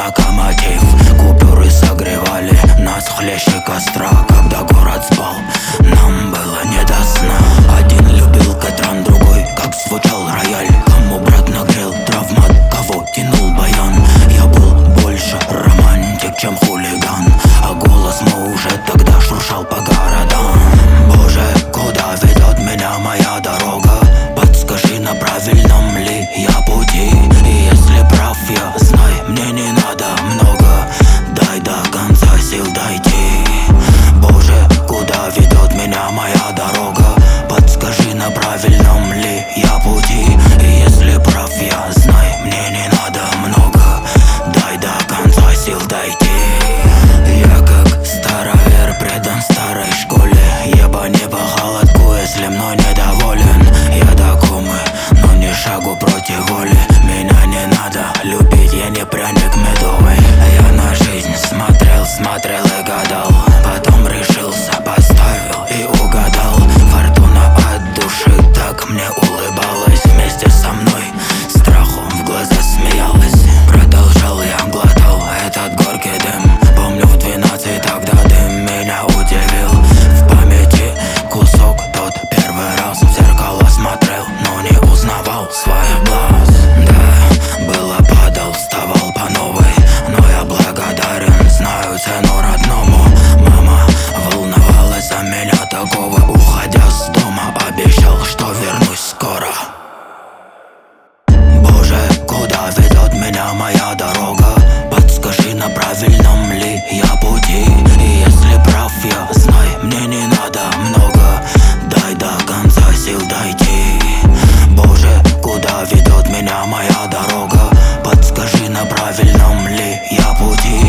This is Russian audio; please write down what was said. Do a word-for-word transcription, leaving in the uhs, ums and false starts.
локомотив. Купюры согревали нас хлеще костра. Когда город спал, нам было не до сна. Один любил Катран, другой как звучал рояль. Кому брат нагрел травмат, кого тянул баян. Я был больше романтик, чем хулиган, а голос мой уже тогда шуршал по городам. Боже, куда ведет меня моя дорога? Подскажи, на правильном ли я пути? И если прав я, знай, мне не надо много. Дай до конца сил дойти. Боже, куда ведет меня моя дорога? Подскажи, на правильном ли я пути? И если прав я, знай, мне не надо много. Дай до конца сил дойти. Я как старовер, предан старой школе. Еба не по холодку, если мной недоволен. Я до комы, но не шагу против воли. Меня не надо любить, я не пряник медовый. Я на жизнь смотрел, смотрел и гадал. Потом решился, поставил и угадал. Фортуна от души так мне улыбалась. Вместе со мной страху в глаза смеялась. Продолжал я, глотал этот горький дым. Помню, в двенадцать тогда дым меня удивил. В памяти кусок тот первый раз. В зеркало смотрел, но не узнавал своих глаз. Да, было падал, вставал по новой. Но я благодарен, знаю цену родному. Мама волновалась за меня такого. Уходя с дома, обещал, что вернусь скоро. Боже, куда ведет меня моя дорога? Подскажи, на правильном ли я пути? И если прав я, знай, мне не надо много. Дай до конца сил дойти. Боже, куда ведет меня моя дорога? Подскажи, на правильном ли я пути?